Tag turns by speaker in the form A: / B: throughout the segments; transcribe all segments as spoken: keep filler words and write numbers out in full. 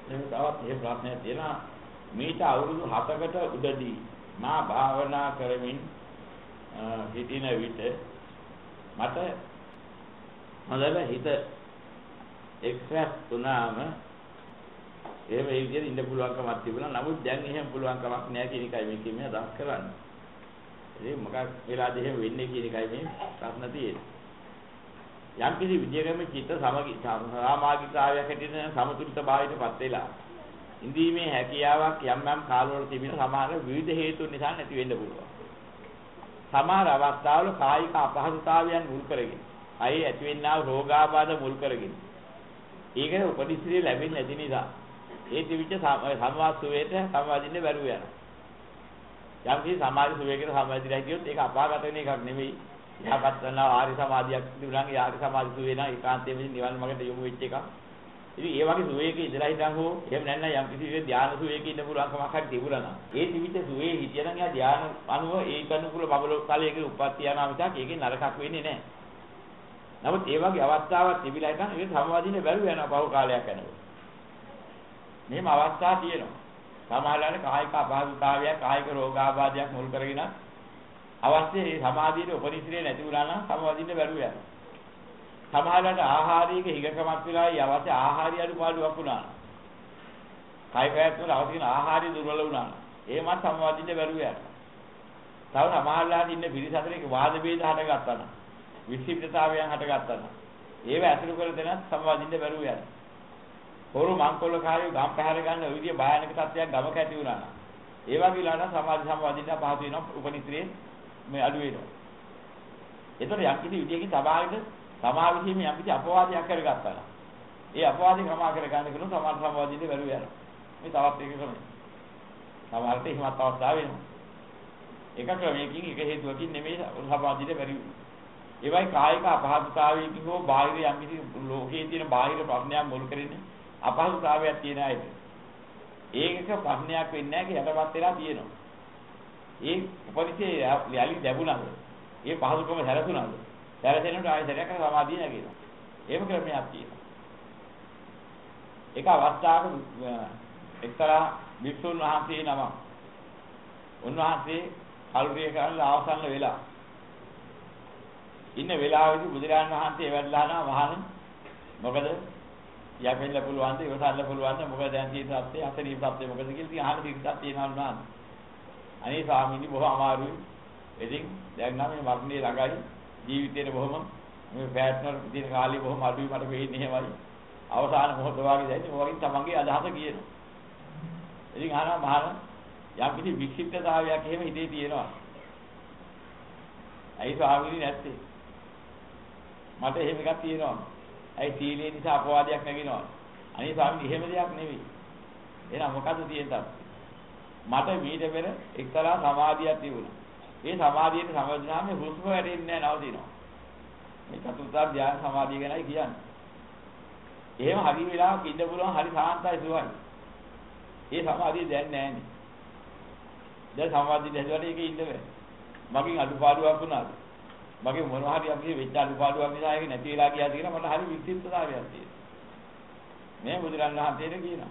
A: එහෙනම් තවත් මේ ප්‍රශ්නයක් තියෙනවා. මීට අවුරුදු හතකට උඩදී මා භාවනා කරමින් හිටින විට මට හොඳට හිත එක්ස්ප්‍රෙස් වුණාම එහෙම ඒ විදිහට ඉන්න පුළුවන්කමක් තිබුණා. නමුත් දැන් එහෙම පුළුවන්කමක් නැහැ කියන එකයි මේ කියන්නේ අදහස් කරන්නේ. ඉතින් මොකක් වෙලාද එහෙම වෙන්නේ කියන එකයි මේ ප්‍රශ්න තියෙන්නේ. යම් කිසි විද්‍යාගම චිත්ත සමගි සාමාජිකතාවයක් හැටියට සමතුලිතභාවයටපත් වෙලා ඉඳීමේ හැකියාවක් යම් යම් කාලවල තිබෙන සමහර විවිධ හේතුන් නිසා නැති වෙන්න පුළුවන්. සමහර අවස්ථාවල කායික අපහසුතාවයන් මුල් කරගෙන, අයි ඇතිවෙනා රෝගාබාධ මුල් කරගෙන, ඒකේ උපනිශ්‍රේ ලැබෙන්නේ නැති නිසා ඒ තිවිච්ච සමාජ සුවේට සමාදින්න බැරුව යනවා. යම් කිසි සමාජ සුවේකට සමාදිලා කියොත් ඒක අපාගත වෙන එකක් නෙමෙයි. යහපත් කරන ආරි සමාධියක් තිබුණා නම් ඒ ආරි සමාධි සුවේ නම් ඒකාන්තයෙන්ම නිවන් මාර්ගයට යොමු වෙච්ච එකක්. ඉතින් ඒ වගේ සුවේක ඉඳලා හිටන් හෝ එහෙම නැත්නම් යම් කිසි ධානය සුවේක ඉන්න පුළුවන්කමක් හරි තිබුණා නම් ඒ තිවිච්ච සුවේ හිටියනම් එයා ධානය අනුව ඒක අනුකූල බබල කාලයක උපත් යනවා මිසක් ඒකේ නරකක් වෙන්නේ නැහැ. නමුත් ඒ වගේ අවස්ථාවක් තිබිලා ඉතින් ඒක සමාධිනේ බැරුව යනවා බහුව කාලයක් යනකොට. මෙහෙම අවස්ථා තියෙනවා. සමහරවල් කායික අපහසුතාවයක්, කායික රෝගාබාධයක් මුල් කරගෙන අවශ්‍ය මේ සමාධියේ උපනිශ්‍රේ නැති වුණා නම් සමාධින්න බැරුව යනවා. සමහරවල්ට ආහාරයක හිගකමක් වෙලා ඒ අවශ්‍ය ආහාරය අඩුපාඩුවක් වුණා. කායි පැවැත් වල අවශ්‍ය ආහාරය දුර්වල වුණා. එහෙමත් සමාධින්න බැරුව යනවා. තව සමහරවල්ට ඉන්න පිරිස අතරේ වාද ભેද හටගත්තා නම්, විචිත්තතාවයන් හටගත්තා නම්, ඒව ඇසුරු කර දෙන සමාධින්න බැරුව යනවා. හොරු මංකොල්ල කාර්යය ගම් පැහැර ගන්න ඔය විදිය භයානක තත්ත්වයක් ගමක ඇති වුණා නම්, ඒ වගේ ලාන සමාධි සම්වාදින්න පහසු වෙනවා උපනිශ්‍රේ මේ අඩු වෙනවා. ඒතර යම් කිසි විදියකින් සමාහිත සමා විසීමේ යම් කිසි අපවාදයක් කරගත්තා නම් ඒ අපවාදේ කමා කර ගන්න කෙනෙකු සමාන සම්වාදින්නේ බැරුව යනවා. මේ තවත් එක ක්‍රමයක්. සමහරට එහෙමත් අවස්ථා වෙනවා. එක ක්‍රමයකින් එක හේතුවකින් නෙමෙයි සමාධියට බැරි වෙන්නේ. ඒවයි කායික අපහසුතාවයකින් හෝ බාහිර යම් කිසි ලෝකයේ තියෙන බාහිර ප්‍රශ්නයක් මුල් කරගෙන අපහසුතාවයක් තියෙන අයට ඒකක ප්‍රශ්නයක් වෙන්නේ නැහැ යටපත් වෙලා තියෙනවා. ඒ උපරිසේ යලි ලැබුණාද? ඒ පහසුකම හැරසුණාද? හැරසෙනට ආයෙ සැරයක් සමාධිය නැගෙනවා. ඒව ක්‍රමයක් තියෙනවා. ඒක අවස්ථාවක එක්තරා වික්ෂුන් වහන්සේ නම උන්වහන්සේ කල්පිය කරලා අවසන් වෙලා ඉන්න වෙලාවෙදී බුදුරජාණන් වහන්සේ වැඩලා යනවා වහන මොකද යැපෙන්න පුළුවන් ද ඉවසන්න පුළුවන් ද මොකද දැන් තියෙන සත්‍යය අතරීම සත්‍යය මොකද කියලා ඉතින් අහන තිරසක් තියෙනවා නේද අනේ ස්වාමීනි බොහොම අමාරුයි ඉතින් දැන් නම් මේ මරණේ ළඟයි ජීවිතේට බොහොම මේ ෆෑට්නර් දින කාලේ බොහොම අඩුයි මට වෙන්නේ එහෙමයි අවසාන මොහොත වගේ දැන් මොකකින් තමන්ගේ අදහස කියනවා ඉතින් අහනවා මහාන යම් කිසි වික්ෂිප්තතාවයක් එහෙම හිතේ තියෙනවා අයි ස්වාමීනි නැත්තේ මට එහෙම එකක් තියෙනවා අයි සීලේ නිසා අපවාදයක් නැගිනවා. අනේ ස්වාමීනි එහෙම දෙයක් නෙවෙයි. එහෙනම් මොකද්ද තියෙන්නේ? මට මීට පෙර එක්තරා සමාධියක් තිබුණා. ඒ සමාධියට සමවදිනාම හුස්ම වැටෙන්නේ නැහැ නවතිනවා. මේ චතුර්ථ ධ්‍යාන සමාධිය ගැනයි කියන්නේ. එහෙම හරි වෙලාවක ඉන්න පුළුවන් හරි සාන්තයි සුවයි. ඒ සමාධිය දැන් නැහැනේ. දැන් සමාධිය දැසුවට ඒකේ ඉන්න බෑ. මගෙන් අඩුපාඩුවක් වුණාද? මගේ මොනවා හරි අපි වෙච්ච අඩුපාඩුවක් නිසා ඒක නැති වෙලා ගියා කියලා මට හරි විචිත්තතාවයක් තියෙනවා. මේ බුදුරණන් වහන්සේට කියනවා.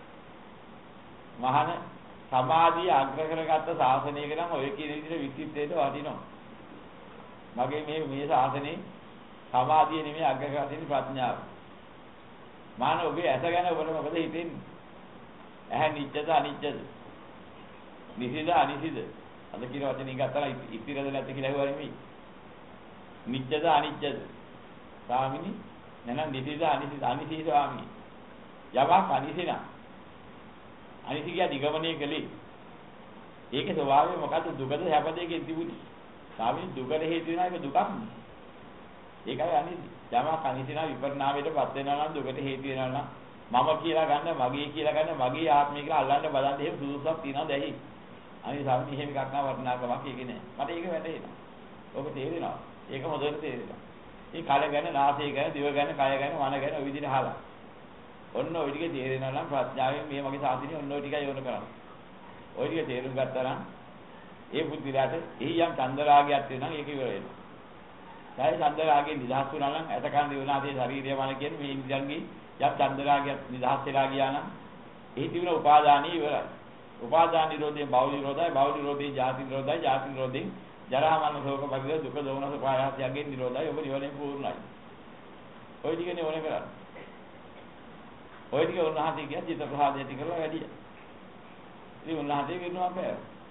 A: මහාන සමාධිය අග්‍ර කරගත්ත ශාසනයක නම් ඔය කියන විදිහට විචිත්තේට වටිනවා. මගේ මේ මේ ශාසනේ සමාධිය නෙමෙයි අග්‍ර කරගන්න ප්‍රඥාව. මහාන ඔබේ ඇස ගැන ඔබට මොකද හිතෙන්නේ? ඇහැ නිත්‍යද අනිත්‍යද? නිසිද අනිසිද? අද කියන වචනේ ගත්තා ඉතිරද නැත්ද කියලා හුවා නෙමෙයි. නිත්‍යද අනිත්‍යද? ස්වාමීනි නැනම් නිතිද අනිතිද අනිසී ස්වාමීනි. යමක් අනිසින. අනිසී කිය දිගමනේ කලේ. ඒකේ ස්වභාවය මොකද්ද? දුකද හැපද එකේ තිබුණේ. ස්වාමීනි දුකට හේතු වෙනා එක දුකක් නේ. ඒකයි අනිසී. යමක් අනිසින විපරිණාමයටපත් වෙනවා නම් දුකට හේතු වෙනවා නම් මම කියලා ගන්න, මගේ කියලා ගන්න, මගේ ආත්මය කියලා අල්ලන්න බලන්න එහෙම සුදුසුක් තියනවද ඇහි? අනිත් ස්වාමීනි එහෙම එකක් නා වටිනාකමක් ඒකේ නෑ. මට ඒක වැටහෙනවා. ඔබ තේරෙනවා. ඒක හොඳට තේරෙනවා. මේ කල ගැන, නාසය ගැන, දිව ගැන, කය ගැන, මන ගැන ඔය විදිහට අහලා. ඔන්න ඔය ටික තේරෙනවා නම් ප්‍රඥාවෙන් මේ මගේ සාධිනේ ඔන්න ඔය ටිකයි යොමු කරන්නේ. ඔය ටික තේරුම් ගත්තා නම් ඒ බුද්ධිලාට එහි යම් චන්දරාගයක් තියෙනවා නම් ඒක ඉවර වෙනවා. දැන් චන්දරාගයෙන් නිදහස් වුණා නම් ඇතකන් දිවනාදී ශරීරය මන කියන මේ ඉන්ද්‍රයන්ගේ යම් චන්දරාගයක් නිදහස් වෙලා ගියා නම් එහි තිබෙන උපාදානී ඉවරයි. උපාදාන නිරෝධයෙන් භව නිරෝධයි, භව නිරෝධයෙන් ජාති නිරෝධයි, ජාති නිරෝධයෙන් ජරා මරණ ශෝක පරිදේ දුක දෝමනස පායාසයන්ගෙන් නිරෝධයි. ඔබ නිවනේ පූර්ණයි. ඔය ටිකනේ ඕනේ කරන්නේ. ඔය ටික උන්වහන්සේ කියන චිත්ත ප්‍රහාදයට කරලා වැඩිය. ඉතින් උන්වහන්සේ කියනවා බෑ.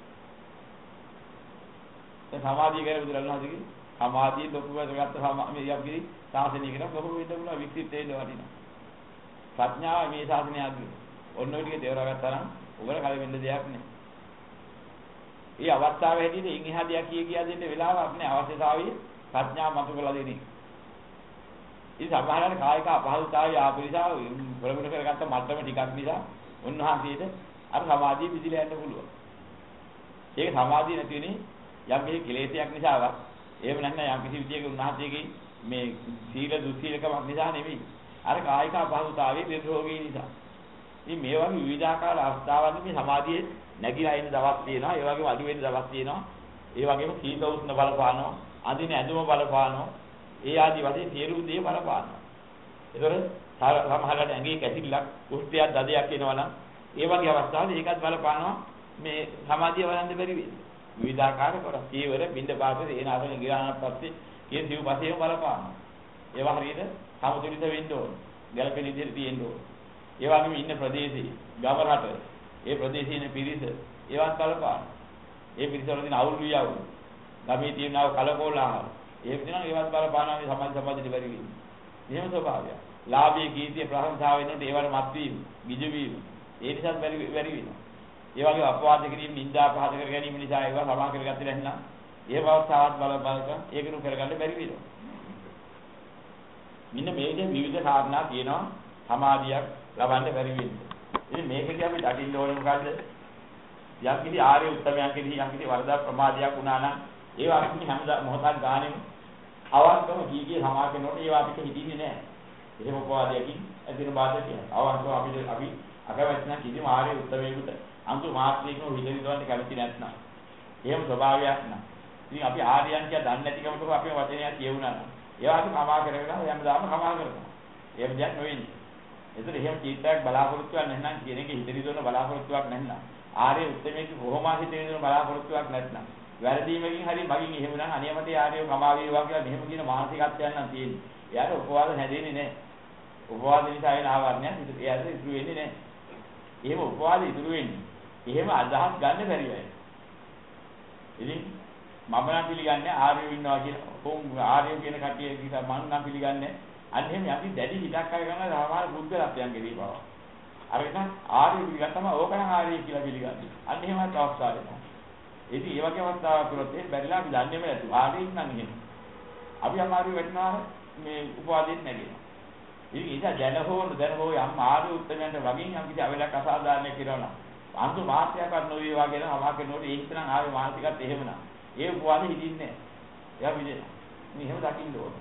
A: ඒ සමාධිය ගැන බුදුරණවහන්සේ කිව්වේ සමාධිය ලොකුවට ගත්ත සමාධිය යම්කිරි සාසනයකට ලොකු වෙන්න පුළුවන් විකසිත වෙන්න වටිනවා. ප්‍රඥාව මේ සාසනය අග්‍රයි. ඔන්න ඔය ටික තේරුම් ගත්තා නම් උගල කල වෙන්න දෙයක් නෑ. මේ අවස්ථාවේ හැටියට ඉන් එහා දෙයක් කිය කියා දෙන්න වෙලාවක් නෑ. අවශ්‍යතාවය ප්‍රඥාව මතු කරලා දෙන්නේ. ඉතින් සමහරවිට කායික අපහසුතාවය ආපිරිසාව ප්‍රගුණ කරගත්ත මට්ටම ටිකක් නිසා උන්වහන්සේට අර සමාධිය පිළිලා යන්න පුළුවන්. ඒක සමාධිය නැති වෙන්නේ යම් කිසි කෙලෙසයක් නිසාවත් එහෙම නැත්නම් යම් කිසි විදියක උන්වහන්සේගේ මේ සීල දුස්සීලකමක් නිසා නෙවෙයි. අර කායික අපහසුතාවයේ නිරෝගී නිසා. ඉතින් මේ වගේ විවිධාකාර අවස්ථාවන්වල මේ සමාධියේ නැగిලා ඉන්න දවස් තියෙනවා. ඒ වගේම අඩු වෙන දවස් තියෙනවා. ඒ වගේම සීත උෂ්ණ බලපානවා. අඳින ඇඳුම බලපානවා. ඒ ආදි වශයෙන් සියලු දේ බලපානවා. ඒතර සමහරවිට ඇඟේ කැසිල්ලක්, කුෂ්ඨයක්, දදයක් එනවා නම් ඒ වගේ අවස්ථාවල ඒකත් බලපානවා මේ සමාධිය වළඳ බැරි වෙන්නේ. විවිධාකාර කොට කීවර බින්ද පාපේ එනාගෙන ගිරානක් පස්සේ කිය සිව් පසේම බලපානවා. ඒවා හරියට සමතුලිත වෙන්න ඕන. ගැළපෙන විදිහට තියෙන්න ඕන. ඒ වගේම ඉන්න ප්‍රදේශයේ ගම රට ඒ ප්‍රදේශයේ ඉන්න පිරිස ඒවත් බලපානවා. ඒ පිරිස වල තියෙන අවුල් වියවුල් ගමේ තියෙනව කලකෝලාහල ඒක දිනවා ඒවත් බලපානවා මේ සමාජ සමාජයට බැරි වෙන්නේ. එහෙම ස්වභාවය. ලාභයේ කීර්තිය ප්‍රශංසාව වෙනකොට ඒවට මත් වීම, ගිජු වීම ඒ නිසාත් බැරි බැරි වෙනවා. ඒ වගේ අපවාද කිරීම, නිന്ദා පහද කර ගැනීම නිසා ඒවා සමා කරගත්තේ නැත්නම් ඒ අවස්ථාවත් බල බලක ඒකනු කරගන්න බැරි වෙනවා. මෙන්න මේ විදිහේ විවිධ කාරණා තියෙනවා සමාධියක් ලබන්න බැරි වෙන්නේ. ඉතින් මේකදී අපි දකින්න ඕනේ මොකද්ද? යම් කිසි ආර්ය උත්තමයන් කෙරෙහි යම් කිසි වරදක් ප්‍රමාදයක් වුණා නම් ඒවා අපි හැමදා මොහොතක් ගානෙම අවංකව කීකේ සමා කරනකොට ඒවා අපිට හිතින්නේ නැහැ. එහෙම උපවාදයකින් ඇදින බාධකයක්. අවංකව අපි අපි අකමැති නම් කිසිම ආර්ය උත්තමයෙකුට අන්තු මාත්‍රිකව හිතවිදවන්න කැමති නැත්නම් එහෙම ස්වභාවයක් නෑ. ඉතින් අපි ආර්යයන් කියලා දන්නේ නැතිකමට අපේ වචනයක් කියවුණා නම් ඒවා අපි කමා කරගෙන හැමදාම කමා කරනවා. එහෙම දෙයක් නෙවෙයි. ඒතර එහෙම චිත්තයක් බලාපොරොත්තුවක් නැත්නම් කියන එක හිතවිදවන බලාපොරොත්තුවක් නැත්නම් ආර්ය උත්තමයෙකු කොහොම හිතවිදවන බලාපොරොත්තුවක් නැත්නම් වැරදීමකින් හරි මගින් එහෙම නම් අනියමට ආර්යව කමා වේවා කියලා මෙහෙම කියන මානසිකත්වයක් නම් තියෙන්නේ. එයාට උපවාද හැදෙන්නේ නැහැ. උපවාද නිසා එන ආවරණයක් එයාට ඉතුරු වෙන්නේ නැහැ. එහෙම උපවාද ඉතුරු වෙන්නේ එහෙම අදහස් ගන්න බැරි වෙයි. ඉතින් මම නම් පිළිගන්නේ ආර්යව ඉන්නවා කියන කොම් ආර්යව කියන කටිය නිසා මම නම් පිළිගන්නේ අන්න එහෙම යටි දැඩි හිතක් අරගෙන සමහර බුද්ධලත්යන් ගෙවි බව. අර එක ආර්ය පිළිගත්තම ඕකනම් ආර්ය කියලා පිළිගන්නේ. අන්න එහෙමත් අවස්ථාව වෙනවා. ඉතින් මේ වගේ අවස්ථාවක් වලත් ඒ බැරිලා අපි දන්නේම නැතු. ආර්යයින් නම් එහෙම. අපි අමාරු වෙනවා මේ උපවාදයෙන් නැගෙනවා. ඉතින් ඒක දැන හෝ දැන හෝ යම් ආර්ය උත්තරයන්ට වගේ යම් කිසි අවලක් අසාධාරණයක් කරනවා. අන්තු මාත්‍යාවක් නොවේවා කියන අමා කරනකොට ඒ හිතනම් ආවේ මානසිකත් එහෙමනම් ඒ උපවාදෙ හිටින්නේ නැහැ. එයා විදේ. මේ එහෙම දකින්න ඕන.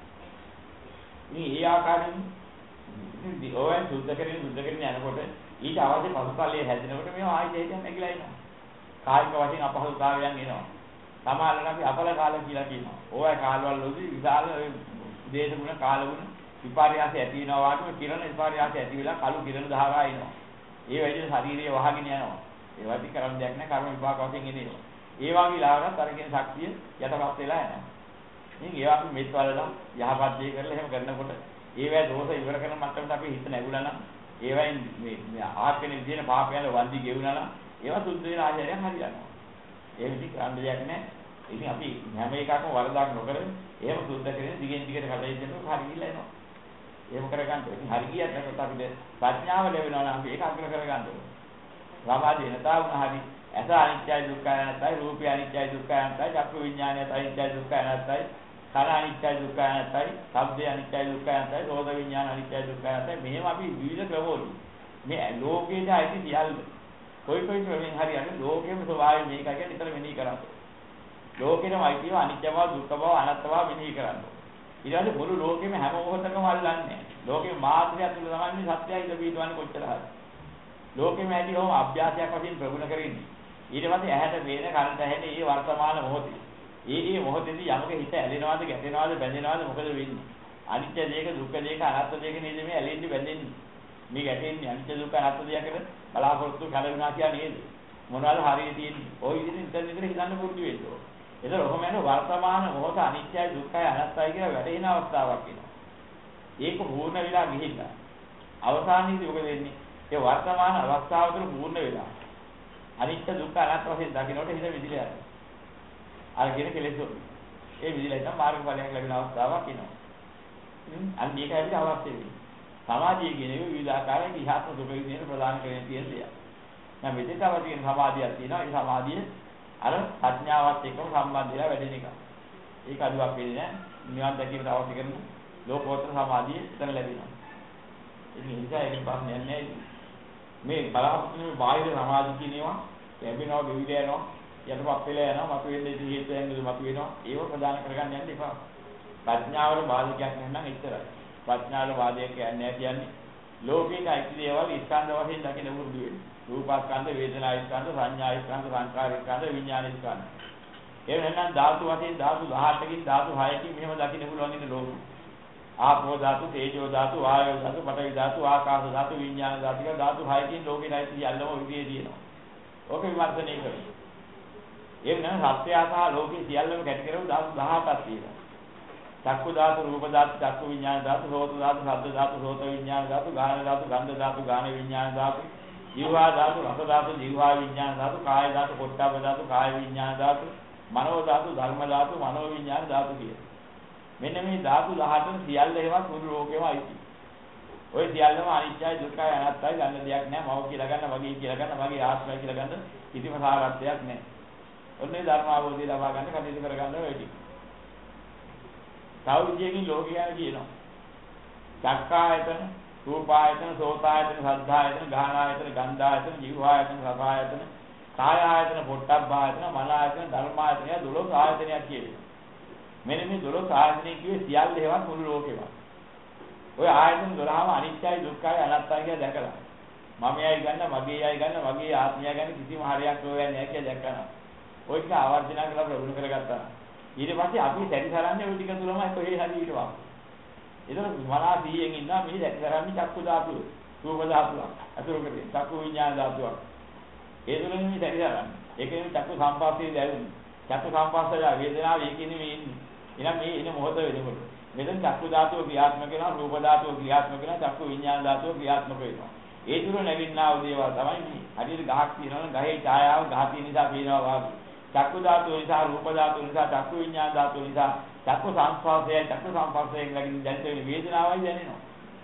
A: මේ ඒ ආකාරයෙන් ඉතින් ඔයන් සුද්ධ කරගෙන සුද්ධ කරගෙන යනකොට ඊට අවශ්‍ය පසුතලයේ හැදෙනකොට මේවා ආයෙත් හේතන් නැగిලා එනවා. කායික වශයෙන් අපහසුතාවයන් එනවා. සමහරවිට අපි අපල කාල කියලා කියනවා. ඕවා කාලවල වලදී විශාල දේශගුණ කාලගුණ විපර්යාස ඇති වෙනවා වගේ කිරණ විපර්යාස ඇති වෙලා කළු කිරණ ධාරා එනවා. ඒ වැඩි ශරීරය වහගෙන යනවා. ඒ වගේ කරන්න දෙයක් නැහැ කර්ම විපාක වශයෙන් එනවා. ඒ වගේ ලාවකට අර කියන ශක්තිය යටපත් වෙලා යනවා. ඉතින් ඒවා අපි මෙත් වලලා යහපත් දේ කරලා එහෙම කරනකොට ඒවැ දෝෂ ඉවර කරන මට්ටමට අපි හිත නැගුණා නම් ඒවයින් මේ මේ ආත්මෙන විදින පාපයන් වන්දි ගෙවුණා නම් ඒවා සුද්ධ වෙන ආචාරයෙන් හරියනවා. ඒ විදිහ කරන්න දෙයක් නැහැ. ඉතින් අපි හැම එකක්ම වරදක් නොකර එහෙම සුද්ධ කරගෙන දිගෙන් දිගට කටයුතු කරනකොට හරියilla එනවා. එහෙම කරගන්න ඕනේ. හරි ගියත් නැත්නම් අපිට ප්‍රඥාව ලැබෙනවා නම් අපි ඒක අග්‍ර කරගන්න ඕනේ. සමාධිය නැතා වුණා හරි ඇස අනිත්‍යයි දුක්ඛයි නැත්යි රූපය අනිත්‍යයි දුක්ඛයි නැත්යි චක්කු විඥානය අනිත්‍යයි දුක්ඛයි නැත්යි කන අනිත්‍යයි දුක්ඛයි නැත්යි ශබ්දය අනිත්‍යයි දුක්ඛයි නැත්යි රෝධ විඥාන අනිත්‍යයි දුක්ඛයි නැත්යි මෙහෙම අපි විවිධ ක්‍රමවලින් මේ ලෝකේට ඇති සියල්ල කොයි කොයි ක්‍රමෙන් හරි අර ලෝකෙම ස්වභාවය මේක කියලා විතර මෙනෙහි කරන්නේ. ලෝකෙටම අයිතිව අනිත්‍ය බව දුක්ඛ බව අනාත්ම බව මෙනෙහි කරන්නේ. ඊට පස්සේ මුළු ලෝකෙම හැම මොහොතකම අල්ලන්නේ. ලෝකෙ මාත්‍රය තුල තමයි සත්‍යය ඉඳ බීදවන්නේ කොච්චර හරි. ලෝකෙම ඇති හොම අභ්‍යාසයක් වශයෙන් ප්‍රගුණ කරන්නේ. ඊට පස්සේ ඇහැට වේන කනට ඇහෙන මේ වර්තමාන මොහොතේ. ඒ ඒ මොහොතේදී යමක හිත ඇලෙනවද ගැටෙනවද බැඳෙනවද මොකද වෙන්නේ? අනිත්‍ය දෙයක දුක්ඛ දෙයක අනාත්ම දෙයක නේද මේ ඇලෙන්නේ බැඳෙන්නේ. මේ ගැටෙන්නේ අනිත්‍ය දුක්ඛ අනාත්ම දෙයකට බලාපොරොත්තු කලවිනා කියන්නේ නේද? මොනවාද හරිය තියෙන්නේ? ওই විදිහට ඉතින් ඉතින් හිතන්න පුරුදු වෙන්න ඕන. ඒතර ඔහොම යන වර්තමාන මොහොත අනිත්‍යයි දුක්ඛයි අනාත්තයි කියලා වැටෙන අවස්ථාවක් එනවා. ඒක පූර්ණ වෙලා ගිහිල්ලා අවසානයේදී මොකද වෙන්නේ? ඒ වර්තමාන අවස්ථාව තුළ පූර්ණ වෙලා අනිත්‍ය දුක්ඛ අනාත්ම වශයෙන් දකින්නට හිත විදිලා යනවා. අර කියන කෙලෙස් ඒ විදිලා ඉතින් මාර්ගඵලයක් ලැබෙන අවස්ථාවක් එනවා. අන්න මේක ඇවිත් අවශ්‍ය වෙන්නේ. සමාධිය කියන්නේ විවිධ ආකාරයක ඉහාත්ම දුක විදිහට ප්‍රදාන කරගෙන තියෙන දෙයක්. දැන් මෙතෙක් තව තියෙන සමාධියක් තියෙනවා. ඒ සමාධිය අර ප්‍රඥාවත් එක්කම සම්බන්ධ වෙලා වැඩෙන එක. ඒක අදුවක් වෙන්නේ නැහැ. නිවන් දැකීමට අවශ්‍ය කරන ලෝකෝත්තර සමාධිය එතන ලැබෙනවා. ඉතින් ඒ නිසා ඒක ප්‍රශ්නයක් නෑ. මේ බලාපොරොත්තු වෙන බාහිර සමාධිය කියනවා ලැබෙනවා විවිධ යනවා යටපත් වෙලා යනවා මතුවෙන්නේ ඉතින් හේතු වෙනද මතුවෙනවා ඒව ප්‍රදාන කරගන්න යන්න එපා. ප්‍රඥාවල බාධකයක් නැත්නම් එච්චරයි. ප්‍රඥාවල බාධකයක් කියන්නේ කියන්නේ ලෝකේක අයිති දේවල් ස්කන්ධ වශයෙන් දකින්න වුරුදු වෙන්නේ. රූපස්කන්ධ, වේදනා ස්කන්ධ, සංඥා ස්කන්ධ, සංකාර ස්කන්ධ, විඥාන ස්කන්ධ. ඒ වෙනනම් ධාතු වශයෙන් ධාතු දහඅටකින් ධාතු හයකින් මෙහෙම දකින්න පුළුවන් ඉන්නේ ලෝකෙ. ආපෝ ධාතු, තේජෝ ධාතු, වායෝ ධාතු, පඨවි ධාතු, ආකාශ ධාතු, විඥාන ධාතු කියලා ධාතු හයකින් ලෝකෙයි සියල්ලම විදියේ තියෙනවා. ඕක විමර්ශනය කරමු. ඒ වෙනනම් සත්‍යයතා ලෝකේ සියල්ලම කැටි කරව ධාතු දහඅටක් තියෙනවා. චක්කු ධාතු, රූප ධාතු, චක්කු විඥාන ධාතු, සෝත ධාතු, ශබ්ද ධාතු, සෝත විඥාන ධාතු, ගාහන ධාතු, ගන්ධ ධාතු, ගාහන විඥාන ධාතු, ජීවා ධාතු, රස ධාතු, ජීවා විඥාන ධාතු, කාය ධාතු, පොට්ටබ්බ ධාතු, කාය විඥාන ධාතු, මනෝ ධාතු, ධර්ම ධාතු, මනෝ විඥාන ධාතු කිය. මෙන්න මේ ධාතු දහඅට සියල්ල ඒවා මුළු ලෝකෙම අයිති. ඔය සියල්ලම අනිත්‍යයි, දුක්ඛයි, අනාත්තයි ගන්න දෙයක් නෑ. මව කියලා ගන්න, වගේ කියලා ගන්න, වගේ ආත්මයි කියලා ගන්න කිසිම සාරත්වයක් නෑ. ඔන්නේ ධර්ම අවබෝධය ලබා ගන්න කටයුතු කරගන්න ඔය ටික. තව විදියකින් ලෝකය ගැන කියනවා. චක්කායතන, රූපායතන, සෝතායතන, සද්ධායතන, ගාහනායතන, ගන්ධායතන, ජීවආයතන, රසායතන, කායායතන, පොට්ටබ්බායතන, මනායතන, ධර්මායතන දොළොස් ආයතනයක් කියනවා. මෙන්න මේ දොළොස් ආයතනයේ කිව්වේ සියල්ල හේවත් මුළු ලෝකෙම. ඔය ආයතන දොළහම අනිත්‍යයි, දුක්ඛයි, අනාත්තයි කියලා දැකලා. මමයි ගන්න, මගේයි ගන්න, මගේ ආත්මය ගන්න කිසිම හරියක් හොයන්නේ නැහැ කියලා දැක්කනවා. ඔය ටික ආවර්ජන කරලා ප්‍රගුණ කරගත්තා. ඊට පස්සේ අපි සැරිසරන්නේ ওই ටික තුලමයි කොහේ හරි ඊටවා. ඒතර මනා සීයෙන් ඉන්නවා මේ සැරිසරන්නේ චක්කු ධාතුව, රූප ධාතුව, අතුරු කරේ චක්කු විඥාන ධාතුව. ඒ තුලින් මේ සැරිසරන්නේ. ඒකෙන් චක්කු සම්පස්සේ දැරුනේ. චක්කු සම්පස්සලා වේදනාව ඒකෙන්නේ මේ ඉන්නේ. එහෙනම් මේ එන මොහොත වෙනකොට මෙතන චක්කු ධාතුව ක්‍රියාත්මක වෙනවා, රූප ධාතුව ක්‍රියාත්මක වෙනවා, චක්කු විඥාන ධාතුව ක්‍රියාත්මක වෙනවා. ඒ තුල නැගින්නා වූ දේවල් තමයි මේ. හරියට ගහක් තියෙනවනම් ගහේ ඡායාව ගහ තියෙන නිසා පේනවා වගේ. චක්කු ධාතුව නිසා, රූප ධාතුව නිසා, චක්කු විඥාන ධාතුව නිසා, චක්කු සංස්පර්ශයෙන්, චක්කු සංස්පර්ශයෙන් නැගින්න දැනෙන වෙන වේදනාවයි දැනෙනවා.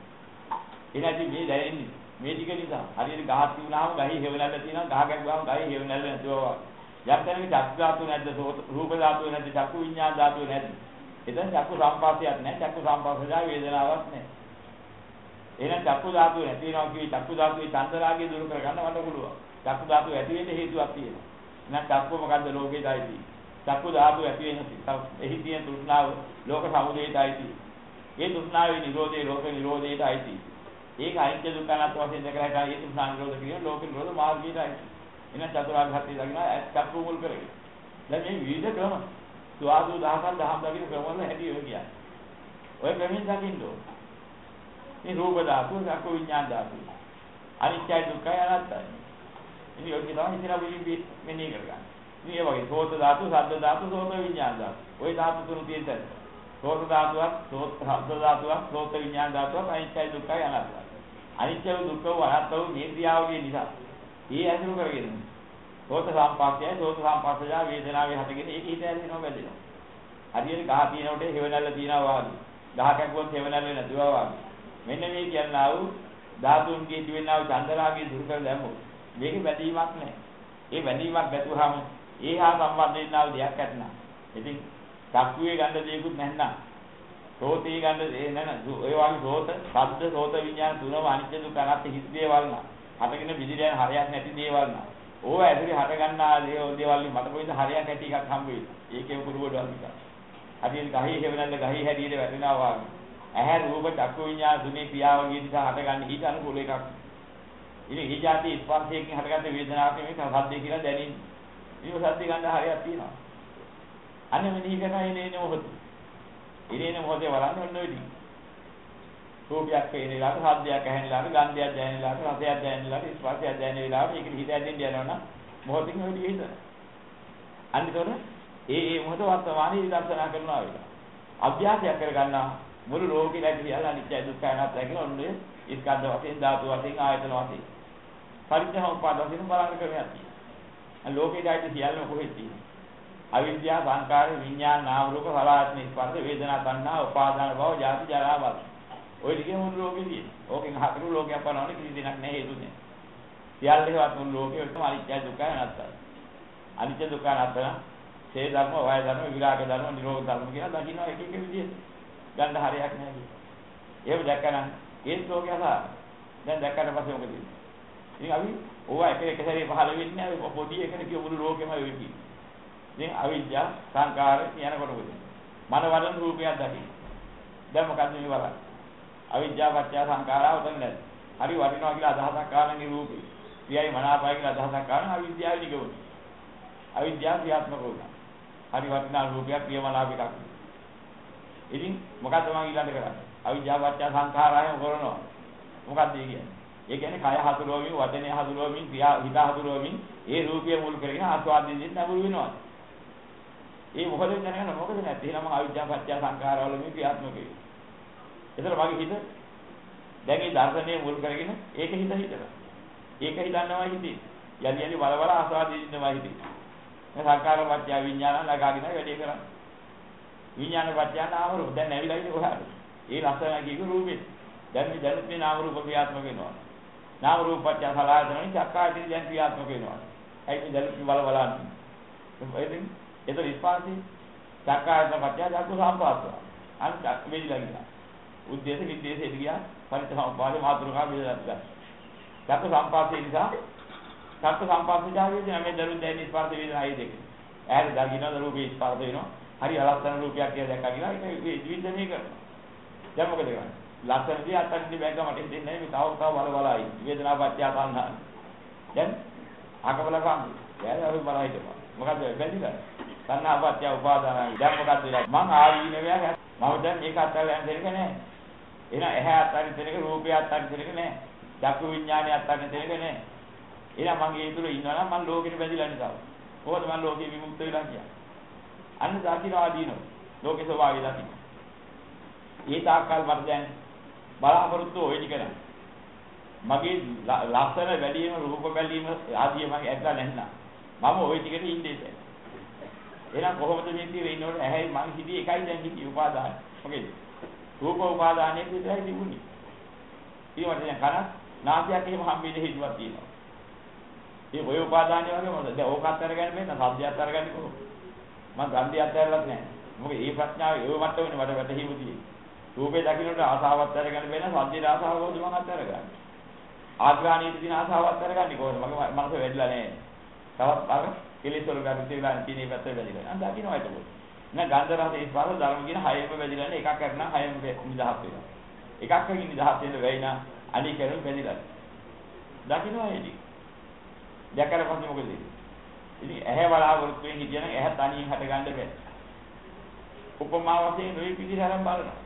A: එනදී මේ දැනෙන්නේ මේ ටික නිසා. හරියට ගහක් තිබුණාම ගහේ හේවණල්ල තියෙනවා, ගහ ගැගුවාම ගහේ හේවණල්ල නැතුව. යම්තරේ චක්කු ධාතුව නැද්ද, රූප ධාතුව නැද්ද, චක්කු විඥාන ධාතුව නැද්ද? එතන චක්කු සංස්පර්ශයක් නැහැ, චක්කු සංස්පර්ශය වේදනාවක් නැහැ. එහෙනම් චක්කු ධාතුව නැති වෙනවා කිව්වේ චක්කු ධාතුවේ චන්දරාගය දුරු කරගන්න වඩ පුළුවන්. චක්කු ධාතුව ඇති වෙන්න හේතුවක් තියෙනවා. එහෙනම් චක්කුව මොකද්ද ලෝකේටයි? චක්කු ධාතුව ඇති වෙන එහි තියෙන තෘෂ්ණාව ලෝක සමුදයටයි. ඒ තෘෂ්ණාවේ නිරෝධේ ලෝක නිරෝධයටයි. ඒක අනිත්‍ය දුක්ඛ අනාත්ම වශයෙන් දැකලා ඒ තෘෂ්ණා නිරෝධ කියන ලෝක නිරෝධ මාර්ගයටයි. එහෙනම් චතුරාර්ය සත්‍ය දකින්න චක්කු මුල් කරගෙන. දැන් මේ විවිධ ක්‍රම සුවාදු දහසක් දහම් දකින්න ක්‍රම වල හැටි ඔය කියන්නේ. ඔය ක්‍රමෙන් දකින්න ඕන. මේ රූප ධාතුව, චක්කු විඥාන ධාතුව. අනිත්‍යයි දුක්ඛයි අනාත්තයි. ඉතින් ඔය කියන ඉතින් අපි මෙන්නේ කරගන්න. ඉතින් ඒ වගේ සෝත ධාතු, ශබ්ද ධාතු, සෝත විඥාන ධාතු. ওই ධාතු තුන තියෙන තැන. සෝත ධාතුවක්, සෝත ශබ්ද ධාතුවක්, සෝත විඥාන ධාතුවක් අනිත්‍යයි දුක්ඛයි අනාත්තයි. අනිත්‍යව දුක්ඛව අනාත්තව මේ ක්‍රියාවගේ නිසා. ඒ ඇසුරු කරගෙන සෝත සම්පස්සයයි, සෝත සම්පස්සය වේදනාවේ හටගෙන ඒක හිත ඇදෙනවා බැදෙනවා. හරියට ගහ තියෙනකොට හේවණල්ල තියනවා වගේ. ගහ කැපුවොත් හේවණල්ල නැතුවා වගේ. මෙන්න මේ කියනවා වූ ධාතුන්ගේ දිවෙනා වූ චන්දරාගය දුරු කර දැමුවොත් මේකේ බැඳීමක් නැහැ. ඒ බැඳීමක් බැතුවහම ඒහා සම්බන්ධ වෙනා වූ දෙයක් ඇතනම්. ඉතින් චක්කුවේ ගන්න දෙයක්වත් නැත්නම් සෝතේ ගන්න දේ නැන ඔය වගේ සෝත, ශබ්ද, සෝත විඥාන තුනම අනිත්‍ය දුක්ඛ අනාත්ම හිස් දේවල් නා. හටගෙන විදිහට හරියක් නැති දේවල් නා. ඕව ඇතුලේ හට ගන්නා දේවල් මට කොයිද හරියක් ඇති එකක් හම්බ වෙන්නේ. ඒකේ පුරුවඩවල් නිසා. හරියට ගහේ හේවනල්ල ගහේ හැදීලා වැටෙනවා වගේ. ඇහැ රූප චක්කු විඥාන තුනේ ක්‍රියාවලිය නිසා හටගන්නේ ඊට අනුකූල එකක්. ඉතින් මේ જાති ස්පර්ශයෙන් හටගන්න වේදනාවක් මේක සද්දේ කියලා දැනින්නේ. මේක සද්දේ ගන්න හරියක් තියෙනවා. අනේ මෙනි කරන ඉන්නේ මොහොත. ඉරේන මොහොතේ වරන්නේ ඔන්න ඔය ටික. රූපයක් පේන වෙලාවට, ශබ්දයක් ඇහෙන වෙලාවට, ගන්ධයක් දැනෙන වෙලාවට, රසයක් දැනෙන වෙලාවට, ස්පර්ශයක් දැනෙන වෙලාවට ඒක හිත ඇදෙන්න යනවනම් මොහොතින් ඔය විදිහට හිතන. අනිතොර ඒ ඒ මොහොත වර්තමානයේ විදර්ශනා කරනවා වෙලා. අභ්‍යාසයක් කරගන්නා මුළු ලෝකෙලා කියලා අනිත්‍ය දුක්ඛ අනාත්ම කියලා ඔන්නේ ස්කන්ධ වශයෙන්, ධාතු වශයෙන්, ආයතන වශයෙන්. පරිච්ඡේදෝපාද වශයෙන් බලන්න ක්‍රමයක් තියෙනවා. ලෝකෙට සියල්ලම කොහෙද තියෙන්නේ? අවිද්‍යාව, සංකාර, විඥාන, නාම රූප, සලආයතන, ස්පර්ශ, වේදනා, තණ්හා, උපාදාන භව, ජාති, ජරා, මරණ. ඔය ටිකේ මුළු ලෝකෙ තියෙන්නේ. ඕකෙන් හතරු ලෝකයක් බලනවනේ කිසි දෙයක් නැහැ හේතු නැහැ. සියල්ලේවත් මුළු ලෝකෙ ඔක්කොම අනිත්‍ය දුක්ඛ අනාත්ම. අනිත්‍ය දුක්ඛ අනාත්ම, සේ ධර්ම, වාය ධර්ම, විරාග ධර්ම, නිරෝධ ධර්ම කියලා දකින්න එක එක විදිහට. ගන්න හරියක් නැහැ කිය. එහෙම දැක්කනම් ඒ ලෝකය අසා දැන් දැක්කට පස්සේ මොකද වෙන්නේ? ඉතින් අපි ඕවා එක එක සැරේ පහළ වෙන්නේ නැහැ. පොඩි එකනේ කිය මුළු ලෝකෙම වෙන්නේ. ඉතින් අවිද්‍යාව, සංකාර කියනකොට මොකද? මන වදන රූපයක් දකින්න. දැන් මොකද්ද මේ බලන්නේ? අවිද්‍යාව පත්‍ය සංකාරා උතන නැද්ද? හරි වටිනවා කියලා අදහසක් ආනගේ රූපේ. ප්‍රියයි මනාපයි කියලා අදහසක් ආන අවිද්‍යාව නිගමන. අවිද්‍යාව ක්‍රියාත්මක වුණා. හරි වටිනා රූපයක් ප්‍රිය මනාප එකක්. ඉතින් මොකද්ද මම ඊළඟට කරන්නේ? අවිද්‍යාව පත්‍ය සංඛාරායම කරනවා. මොකද්ද ඒ කියන්නේ? ඒ කියන්නේ කය හසුරුවමින්, වචනය හසුරුවමින්, ක්‍රියා හිත හසුරුවමින් ඒ රූපය මුල් කරගෙන ආස්වාදින් දෙන්න නමුරු වෙනවා. ඒ මොකද දැනගන්න මොකද නැත්නම් එහෙනම් අවිද්‍යාව පත්‍ය සංඛාරවල මේ ක්‍රියාත්මක වෙන්නේ. ඒතර මගේ හිත දැන් මේ දර්ශනය මුල් කරගෙන ඒක හිත හිතනවා. ඒක හිතන්නමයි හිතේ. යලි යලි බල බල ආස්වාදින් දෙන්නමයි හිතේ. මේ සංඛාර පත්‍ය විඥාන නගාගෙන වැඩේ කරන්නේ. විඥාන පත්‍ය නාම රූප දැන් ඇවිල්ලා ඉන්නේ කොහාද? ඒ ලස්සන කීක රූපේ. දැන් මේ දැනුත් මේ නාම රූප ක්‍රියාත්මක වෙනවා. නාම රූප පත්‍ය සලආයතනෙ චක්කායතනෙ දැන් ක්‍රියාත්මක වෙනවා. ඒකේ දැනුත් බල බලන්නේ. එදින් ඒතර ස්පාර්ශي චක්කායතන පත්‍ය ධාතු සම්පාස්ස. අනිත් වෙලිලා ගියා. උද්දේශ විද්දේශයට ගියා. පරිත්‍යාග මාතෘකා බෙදලා. චක්ක සම්පාස්සේ නිසා චක්ක සම්පාස්සේ ජාවියදී මේ දැනුත් දැන් ස්පාර්ශ වේදනා ආයේ දෙක. ඈට දකින්න රූපේ ස්පාර්ශ වෙනවා. හරි අලස්සන රූපයක් කියලා දැක්කා කියලා ඒක විවිධණය කරනවා. දැන් මොකද කරන්නේ? ලස්සනදී අත්දින් බැග මට හිතෙන්නේ නැහැ මේ තව තව බල බලයි. වේදනා පත්‍ය තණ්හා. දැන් අකබලකම්. දැන් අපි බලයි දෙනවා. මොකද බැඳිලා? තණ්හා පත්‍ය උපාදානයි. දැන් මොකද වෙලා? මං ආදීනවයක් මම දැන් මේක අත්හැරලා යන්න දෙන්නේ නැහැ. එහෙනම් ඇහැ අත්හැරින් දෙනක රූපය අත්හැරින් දෙනක නැහැ. චක්කු විඥානය අත්හැරින් දෙනක නැහැ. එහෙනම් මං ඒ තුල ඉන්නවා නම් මං ලෝකෙට බැඳිලා නිසා. කොහොමද මං ලෝකෙ විමුක්ත වෙලා කියන්නේ? අන්න දකින්නවා දිනෝ ලෝකේ ස්වභාවය දකින්න. ඒ තාක්කල් මට දැන් බලාපොරොත්තු ඔය ටික නෑ. මගේ ලස්සන වැඩිම රූප බැලීම ආදී මගේ ඇත්ත නැන්නා. මම ওই ටිකට ඉන්නේ නැහැ. එහෙනම් කොහොමද මේ ඉතින් ඉන්නකොට ඇහැයි මං හිතේ එකයි දැන් හිතේ උපාදාන. මොකේද? රූප උපාදානයේ විතරයි තිබුණේ. ඊට දැන් කන නාසයක් එහෙම හම්බෙන්නේ හේතුවක් තියෙනවා. ඒ ඔය උපාදානිය වගේ මොකද? දැන් ඕක අත්හැරගන්න බෑ නේද? සබ්දයක් අත්හැරගන්නේ කොහොමද? මම ගන්ධය අත්හැරලත් නැහැ. මොකද මේ ප්‍රඥාව ඒ මට්ටමනේ මට වැටහිමුදී. රූපේ දකින්නට ආසාවක් අත්හැරගන්න බෑ නේද? සද්දේ ආසාව කොහොමද මම අත්හැරගන්නේ? ආග්‍රහණීය දින ආසාව අත්හැරගන්නේ කොහොමද? මගේ මනස වැඩිලා නැහැ. තවත් අර කෙලෙස් වල ගන්න තියලා තියෙන පැත්ත වැඩිලා. අන්න දකින්නවා ඒක. නෑ ගන්ධ රස ස්පර්ශ ධර්ම කියන හයෙම වැඩිලා නේ එකක් කරනා හයෙම නිදහස් වෙනවා. එකක් කරගෙන නිදහස් වෙන්න වෙයි නා අනික කරන වැඩිලා. දකින්නවා ඒක. දැකලා පස්සේ මොකද වෙන්නේ? ඉතින් ඇහැ බලාපොරොත්තු වෙන හිටියනම් ඇහැ තනියෙන් හට ගන්න බෑ. උපමා වශයෙන් නොයෙක් විදිහට අරන් බලනවා.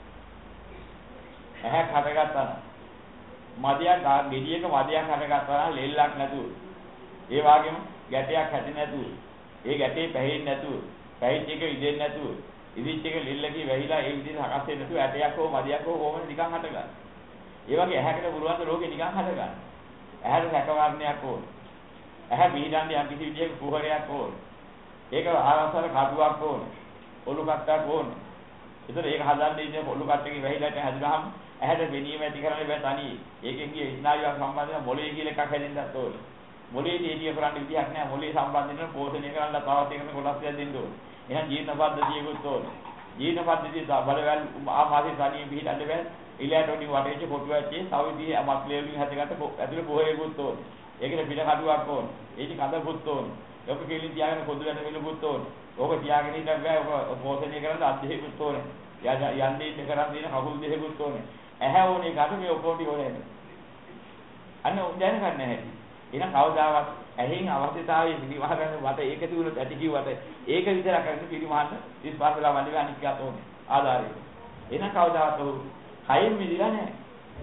A: ඇහැ හටගත්තා නම් මදියක් ගෙඩියක මදියක් හටගත්තා නම් ලෙල්ලක් නැතුව. ඒ වගේම ගැටයක් හැදෙන්නේ නැතුව. ඒ ගැටේ පැහෙන්නේ නැතුව. පැහිච්ච එක ඉදෙන්නේ නැතුව. ඉදිච්ච එක ලෙල්ලකේ වැහිලා ඒ විදිහට හකස් වෙන්නේ නැතුව ඇටයක් හෝ මදියක් හෝ කොහොමද නිකන් හටගන්නේ. ඒ වගේ ඇහැකට පුළුවන් ද ලෝකේ නිකන් හටගන්න. ඇහැට සැකවර්ණයක් ඕන. ඇහැ බීඩන්නේ යම් කිසි විදිහක කුහරයක් ඕන. ඒක ආරසල කටුවක් ඕන. ඔලු කට්ටක් ඕන. ඒතර ඒක හදන්නේ ඉන්නේ ඔලු කට්ටකේ වැහිලාට හැදුනහම ඇහැට වෙනීම ඇති කරන්න බෑ තනියි. ඒකෙන් ගිය ස්නායුවක් සම්බන්ධ වෙන මොළේ කියලා එකක් හැදෙන්නත් ඕන. මොළේදී එළිය කරන්න විදිහක් නෑ. මොළේ සම්බන්ධ වෙන පෝෂණය කරන්න තවත් එකකට කොටස් දෙයක් දෙන්න ඕන. එහෙනම් ජීර්ණ පද්ධතියකුත් ඕන. ජීර්ණ පද්ධතිය බලවැල් ආමාශය තනියෙන් පිළිටන්න බෑ. ඉලයට උඩින් වටේට කොටු ඇච්චේ තව විදිහ මස්ලේ වලින් හැදගත්ත ඇතුලේ පොහේකුත් ඕන. ඒකේ පිට කඩුවක් ඕන. ඒක කඳපුත් ඕන. ඔක කෙලින් තියාගෙන පොදු වැඩ වෙලකුත් ඕන. ඕක තියාගෙන ඉන්න බෑ. ඔක පෝෂණය කරන්න අධ්‍යයකුත් ඕන. යන්නේ ඉන්න කරන් දින කකුල් දෙකකුත් ඕන. ඇහැ ඕනේ කාට මේ ඔක්කොටි ඕනේ. අන්න දැන ගන්න නැහැ. එහෙනම් කවදාවත් ඇහෙන් අවශ්‍යතාවය පිළිවහ ගන්න වට ඒක තිබුණොත් ඇති කිව්වට ඒක විතර කරන්න පිළිමහන්න ඉස්පාසලා වන්දි අනික්කත් ඕනේ. ආධාරය. එහෙනම් කවදාවත් ඔහු කයෙන් මිදිලා නැහැ.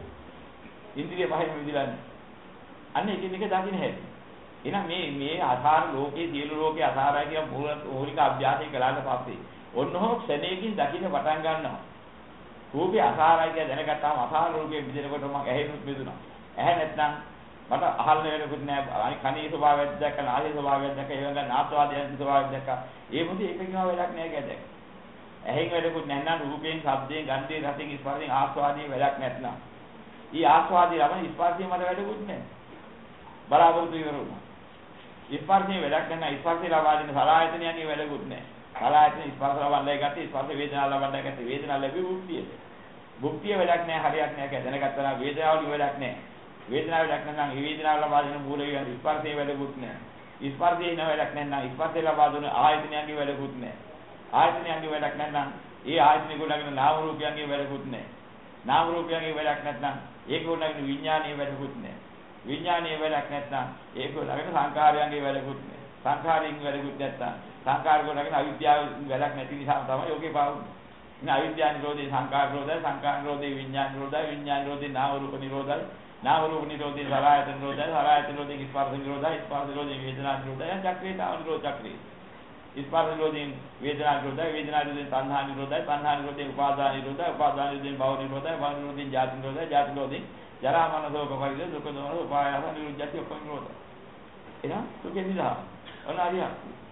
A: ඉන්ද්‍රිය පහෙන් මිදිලා නැහැ. අන්න එකින් එක දකින්න හැටි. එහෙනම් මේ මේ අසාර ලෝකයේ සියලු ලෝකයේ අසාරයි කියන මූලික අභ්‍යාසය කළාට පස්සේ ඔන්නෝ ක්ෂණයකින් දකින්න පටන් ගන්නවා. රූපේ අසාරයි කියලා දැනගත්තාම අසාර රූපයේ මිදෙනකොට මම ඇහෙනුත් මිදුණා. ඇහැ නැත්නම් මට අහන්න වෙනකුත් නෑ. කණේ ස්වභාවයක් දැක්ක, නාසයේ ස්වභාවයක් දැක්ක, ඒ වගේ නාස්වාදයන් ස්වභාවයක් දැක්ක. ඒ මොකද එකකින්ම වැඩක් නෑ කියලා. ඇහෙන් වැඩකුත් නැත්නම් රූපයෙන්, ශබ්දයෙන්, ගන්ධයෙන්, රසයෙන්, ස්පර්ශයෙන් ආස්වාදයෙන් වැඩක් නැත්නම්. ඊ ආස්වාදයේ ළම ස්පර්ශයෙන් මට වැඩකුත් නෑ. බලාපොරොත්තු ඉවරුණා. ස්පර්ශයෙන් වැඩක් නැත්නම් ස්පර්ශය ලබා දෙන සලආයතනයන්ගේ වැඩකුත් නෑ. සලආයතන ස්පර්ශ ලබන්නයි ගත්තේ, ස්පර්ශ වේදනා ලබන්නයි ගත්තේ, වේදනා ලැබි භුක්තිය. භුක්තිය වැඩක් නෑ, හරියක් නෑ කියලා දැනගත්තා නම් වේදනාවලින් වැඩක් නෑ. වේදනාව වැඩක් නැත්නම් ඒ වේදනාව ලබා දෙන මූල වේදනා ස්පර්ශයේ වැඩකුත් නෑ. ස්පර්ශයේ න වැඩක් නැත්නම් ස්පර්ශය ලබා දෙන ආයතනයන්ගේ වැඩකුත් නෑ. ආයතනයන්ගේ වැඩක් නැත්නම් ඒ ආයතන ගොඩනගෙන නාම රූපයන්ගේ වැඩකුත් නෑ. නාම රූපයන්ගේ වැඩක් නැත්නම් ඒක ගොඩනගෙන විඥානයේ වැඩකුත් නෑ. විඥානයේ වැඩක් නැත්නම් ඒක ගොඩනගෙන සංකාරයන්ගේ වැඩකුත් නෑ. සංකාරයෙන් වැඩකුත් නැත්නම් සංකාර ගොඩනගෙන අවිද්‍යාව වැඩක් නැති නිසා තමයි යෝගේ පාවුනේ. ඉතින් අවිද්‍යාව නිරෝධේ සංකාර නිරෝධය, සංකාර නිරෝධේ විඥාන නිරෝධය, විඥාන නිරෝධේ නාම රූප නිරෝධය, නාම රූප නිරෝධේ සලආයතන නිරෝධය, සලආයතන නිරෝධේ ස්පර්ශ නිරෝධය, ස්පර්ශ නිරෝධේ වේදනා නිරෝධය, චක්‍රේ නාම නිරෝධ චක්‍රේ. ස්පර්ශ නිරෝධේ වේදනා නිරෝධය, වේදනා නිරෝධේ තණ්හා නිරෝධය, තණ්හා නිරෝධේ උපාදාන නිරෝධය, උපාදාන නිරෝධේ භව නිරෝධය, භව නිරෝධේ ජාති නිරෝධය, ජාති නිරෝධේ ජරා මරණ ශෝක පරිදේ දුක්ඛ දෝමන උපායාස නිරෝධය ඔක්කොම නිරෝධය. එහෙනම් සුඛේ නිදා. ඔන්න හරියට.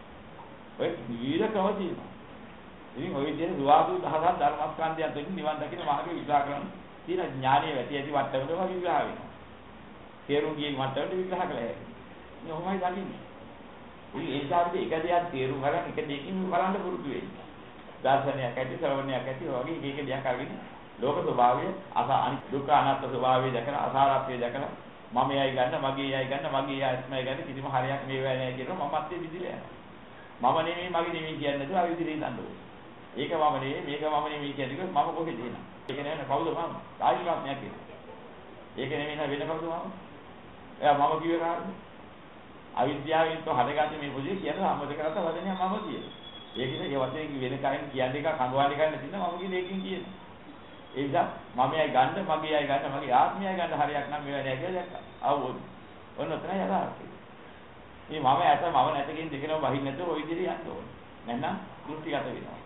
A: ඔය විවිධකම තියෙනවා. ඉතින් ඔය විදිහට දුආදු දහසක් ධර්මස්කන්ධයන් දෙකින් නිවන් දකින්න මාර්ගය විග්‍රහ කරන තියෙන ඥානීය වැටි ඇති වට්ටමකම විග්‍රහ වෙනවා. තේරුම් ගියේ වට්ටමට විග්‍රහ කළා හැකියි. ඉතින් ඔහොමයි දකින්නේ. ඉතින් ඒ ශාස්ත්‍රයේ එක දෙයක් තේරුම් ගන්න එක දෙකකින් බලන්න පුරුදු වෙයි. දර්ශනයක් ඇති, ශ්‍රවණයක් ඇති වගේ එක එක දෙයක් අරගෙන ලෝක ස්වභාවය, අස දුක්ඛ අනාත්ම ස්වභාවය දැකලා, අසාරත්වය දැකලා මමයි ගන්න, මගේයි ගන්න, මගේ ආත්මය ගන්න කිසිම හරියක් මේ වෙන්නේ නැහැ කියනවා මමත්වයේ විදිහට යනවා. මම නෙමෙයි මගේ නෙමෙයි කියන්නේ නැතුව ආ විදිහට ඉඳන් ඕනේ. ඒක මම නෙමෙයි, මේක මම නෙමෙයි කියන්නේ මම කොහෙද එන්නේ? ඒක නෙමෙයි කවුද මම? ආයිමාත්මයක් කියන්නේ. ඒක නෙමෙයි නේද වෙන කවුද මම? එයා මම කිව්වේ කාටද? අවිද්‍යාවෙන් તો හදගන්නේ මේ පොඩි කියන සම්මත කරata වදනය මම කියන. ඒකද ඒ වචනේ වෙන කයින් කියන්නේ එක කඳුවන්නේ ගන්න තියෙන මම කියන එකකින් කියන. ඒ නිසා මමයි ගන්න, මගේයි ගන්න, මගේ ආත්මයයි ගන්න හරියක් නම් මේවා නෑ කියලා දැක්කා. අවබෝධ. ඔන්න ඔතනයි යථාර්ථය. මේ මම ඇත මම නැත කියන දෙකම වහින්න නැතුව ওই විදිහට යන්න ඕනේ. නැත්නම් දෘෂ්ටිගත වෙනවා.